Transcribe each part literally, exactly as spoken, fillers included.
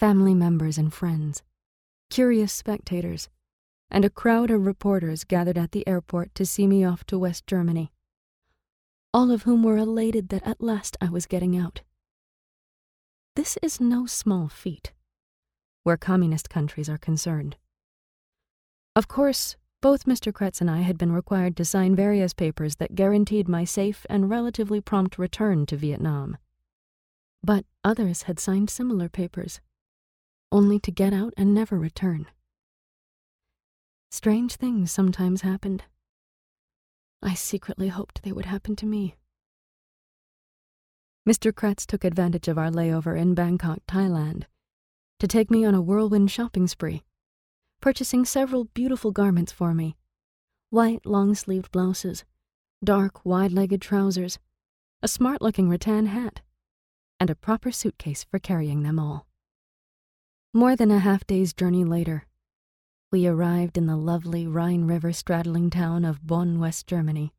family members and friends, curious spectators, and a crowd of reporters gathered at the airport to see me off to West Germany, all of whom were elated that at last I was getting out. This is no small feat, where communist countries are concerned. Of course, both Mister Kretz and I had been required to sign various papers that guaranteed my safe and relatively prompt return to Vietnam. But others had signed similar papers, only to get out and never return. Strange things sometimes happened. I secretly hoped they would happen to me. Mister Kretz took advantage of our layover in Bangkok, Thailand, to take me on a whirlwind shopping spree, purchasing several beautiful garments for me: white long-sleeved blouses, dark wide-legged trousers, a smart-looking rattan hat, and a proper suitcase for carrying them all. More than a half-day's journey later, we arrived in the lovely Rhine River-straddling town of Bonn, West Germany.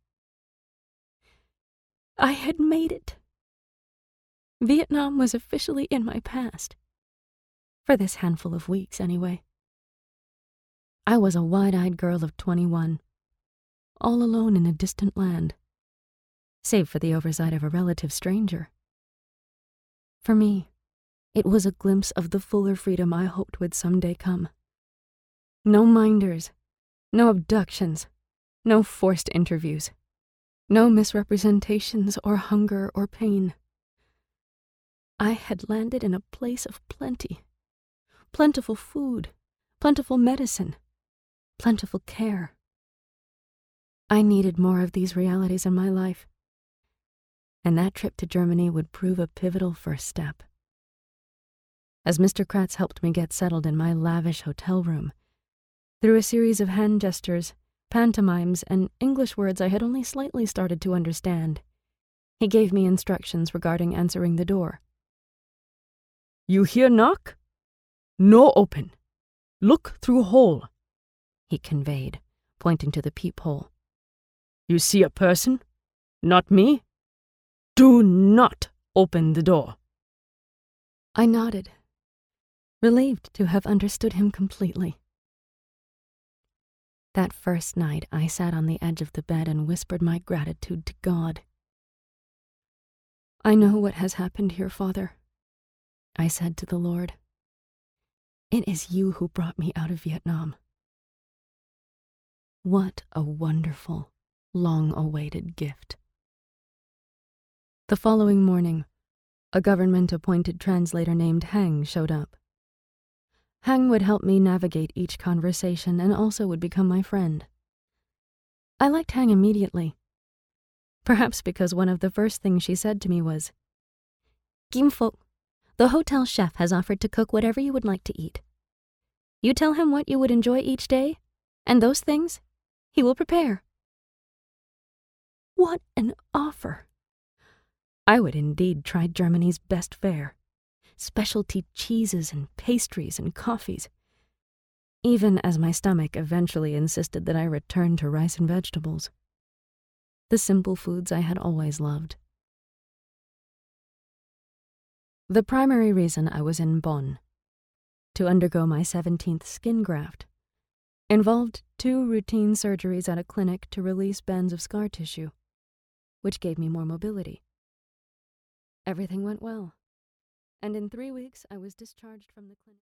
I had made it. Vietnam was officially in my past. For this handful of weeks, anyway. I was a wide-eyed girl of twenty-one, all alone in a distant land, save for the oversight of a relative stranger. For me, it was a glimpse of the fuller freedom I hoped would someday come. No minders, no abductions, no forced interviews, no misrepresentations or hunger or pain. I had landed in a place of plenty, plentiful food, plentiful medicine, plentiful care. I needed more of these realities in my life, and that trip to Germany would prove a pivotal first step. As Mister Kretz helped me get settled in my lavish hotel room, through a series of hand gestures, pantomimes, and English words I had only slightly started to understand, he gave me instructions regarding answering the door. "You hear knock? No open. Look through hole," he conveyed, pointing to the peephole. "You see a person? Not me? Do not open the door." I nodded, relieved to have understood him completely. That first night, I sat on the edge of the bed and whispered my gratitude to God. "I know what has happened here, Father," I said to the Lord. "It is you who brought me out of Vietnam." What a wonderful, long-awaited gift. The following morning, a government-appointed translator named Hang showed up. Hang would help me navigate each conversation and also would become my friend. I liked Hang immediately, perhaps because one of the first things she said to me was, "Kim Phuc, the hotel chef has offered to cook whatever you would like to eat. You tell him what you would enjoy each day, and those things he will prepare." What an offer! I would indeed try Germany's best fare, specialty cheeses and pastries and coffees, even as my stomach eventually insisted that I return to rice and vegetables, the simple foods I had always loved. The primary reason I was in Bonn, to undergo my seventeenth skin graft, involved two routine surgeries at a clinic to release bands of scar tissue, which gave me more mobility. Everything went well, and in three weeks I was discharged from the clinic.